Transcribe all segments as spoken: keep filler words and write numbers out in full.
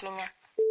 оставить меня.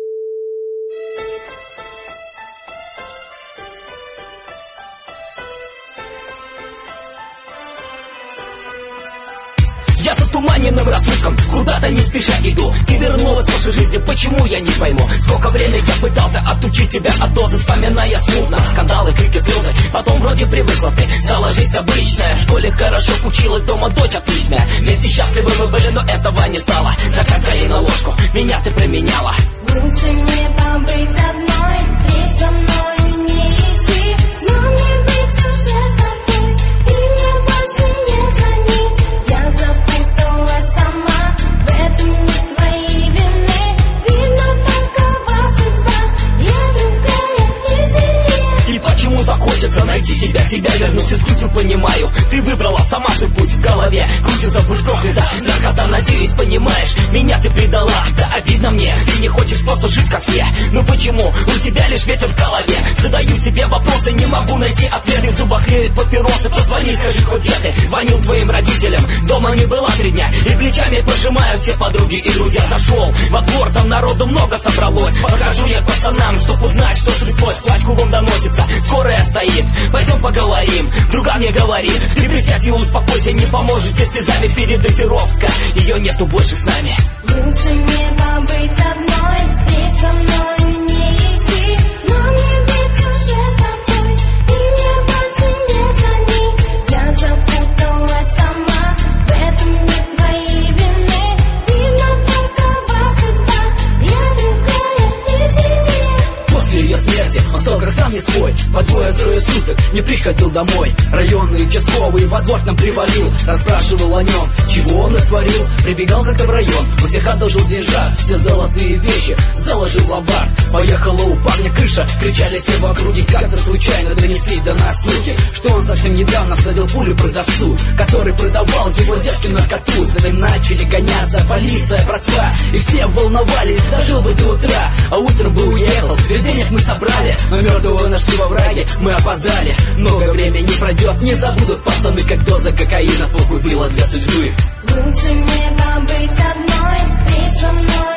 Я затуманенным рассудком куда-то не спеша иду. Ты вернулась в нашей жизни, почему я не пойму? Сколько времени я пытался отучить тебя от дозы, вспоминая смутно скандалы, крики, слезы. Потом вроде привыкла ты, стала жизнь обычная. В школе хорошо училась, дома дочь отличная. Вместе счастливы мы были, но этого не стало. На кокаин ложку меня ты применяла. Лучше мне побыть одной, встреч со мной не ищи. Но мне быть уже с тобой, и мне больше не звони. Я запуталась сама, в этом нет твоей вины. Видно, такова судьба, я другая, извини. И почему так хочется найти тебя, тебя вернуть из грустью, понимаю. Ты выбрала сама свой путь в голове. Крутится путь проклята, наркота, надеюсь, понимаешь. Меня ты предала, да обидно мне. Ты не хочешь просто жить как все. Ну почему? У тебя лишь ветер в голове. Задаю себе вопросы, не могу найти ответы. В зубах реют папиросы, позвони, скажи, хоть где ты. Звонил твоим родителям, дома не была три дня. И плечами пожимают все подруги и друзья. Зашел во двор, там народу много собралось. Подхожу я к пацанам, чтоб узнать, что стряслось. Плач кругом доносится, скорая стоит. Пойдем поговорим, друга мне говорит. Ты присядь и успокойся, не поможет тебе слезами передозировка. Ее нету больше с нами. Лучше мне побыть одной, встреч со мной не ищи. Но мне быть уже с тобой, и мне больше не звони. Я запуталась сама, в этом нет твоей вины. Видно, такова судьба, я другая, извини. После ее смерти он стал как сам не свой. По двое-трое суток не приходил домой. Районный участковый во двор нам привалил. Расспрашивал о нем, чего он натворил. Прибегал как-то в район, у всех одолжил деньжат. Все золотые вещи заложил в ломбард. Поехала у парня крыша, кричали все в округе. Как-то случайно донеслись до нас слухи, что он совсем недавно всадил пулю продавцу, который продавал его детке наркоту. За ним начали гоняться полиция, братва, и все волновались, дожил бы до утра. А утром бы уехал, ведь денег мы собрали, но мертвого нашли во враге, мы опоздали. Много времени пройдет, не забудут пацаны, как доза кокаина погубила для судьбы. Лучше мне побыть одной, встреч со мной